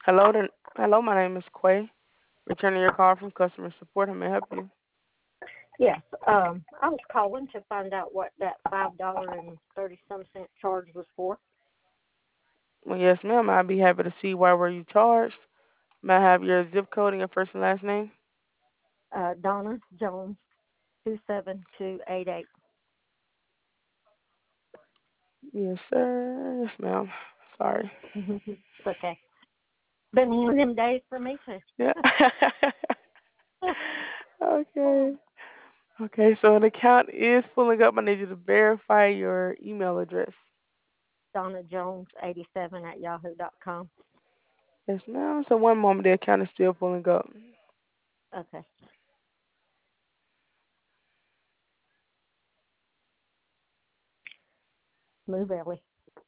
Hello, hello. My name is Quay. Returning your call from customer support. How may I help you? Yes. I was calling to find out what that $5.30 charge was for. Well, yes, ma'am. I'd be happy to see why were you charged. May I have your zip code and your first and last name? Donna Jones, 27288. Yes, sir. Yes, ma'am. Sorry. It's okay. Been one of them days for me too. Yeah. Okay. Okay. So an account is pulling up. I need you to verify your email address. Donna Jones 87 at yahoo.com. Yes, ma'am. So one moment, the account is still pulling up. Okay. Move Ellie.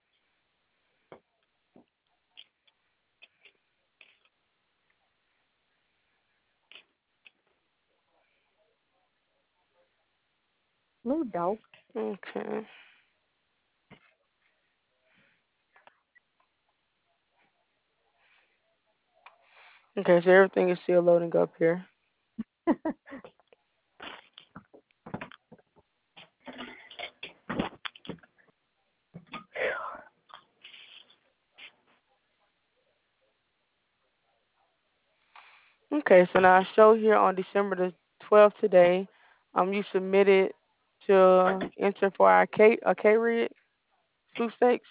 Move dog. Okay. Okay. So everything is still loading up here. Okay, so now I show here on December the 12th today, you submitted to enter for our K-Rig sweepstakes,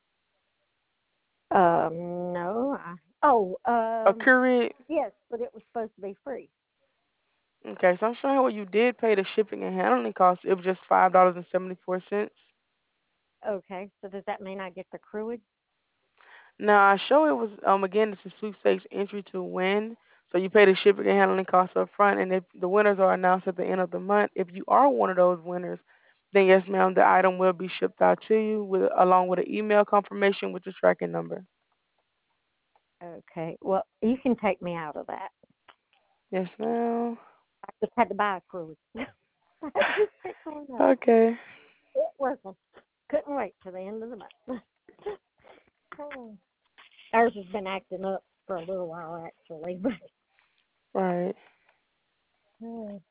No. a Keurig. Yes, but it was supposed to be free. Okay, so I'm showing where you did pay the shipping and handling costs. It was just $5.74. Okay, so does that mean I get the crewage? Now I show it was again it's a sweepstakes entry to win. So you pay the shipping and handling costs up front, and if the winners are announced at the end of the month, if you are one of those winners, then yes, ma'am, the item will be shipped out to you with along with an email confirmation with the tracking number. Okay, well, you can take me out of that. Yes, ma'am. I just had to buy a crewage. I just picked one up. Okay. It wasn't. Couldn't wait till the end of the month. Oh. Ours has been acting up for a little while, actually. But Right. oh.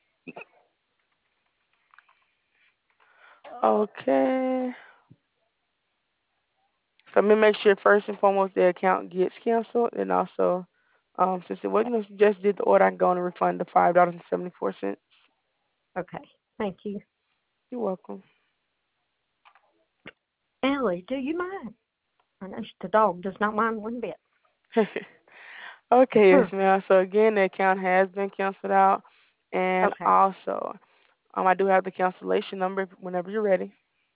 Okay. So let me make sure first and foremost the account gets canceled, and also, since it wasn't you just did the order, I can go and refund the $5.74. Okay, thank you. You're welcome. Ellie, do you mind? I know the dog does not mind one bit. Okay, yes, Hmm. ma'am. So again, the account has been canceled out, and Okay. also, I do have the cancellation number whenever you're ready.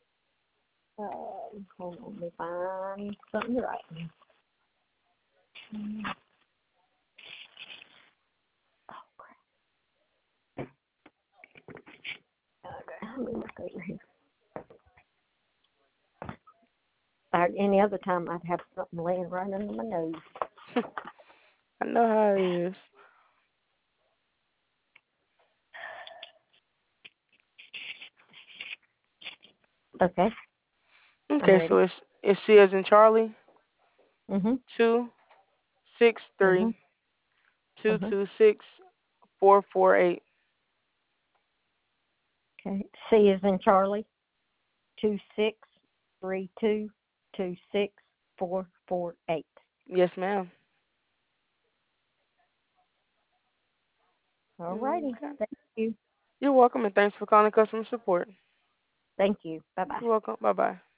Hold on, let me find something right. Oh, crap. Okay, let me look over here. Any other time, I'd have something laying right under my nose. I know how it is. Okay, I'm Okay, so ready. it's C as in Charlie, Mhm. 263 Mhm. two Mhm. two six 448. Okay. C is in Charlie. 2632264448. Yes, ma'am. All righty. Okay. Thank you. You're welcome, and thanks for calling customer support. Thank you. Bye bye. You're welcome. Bye bye.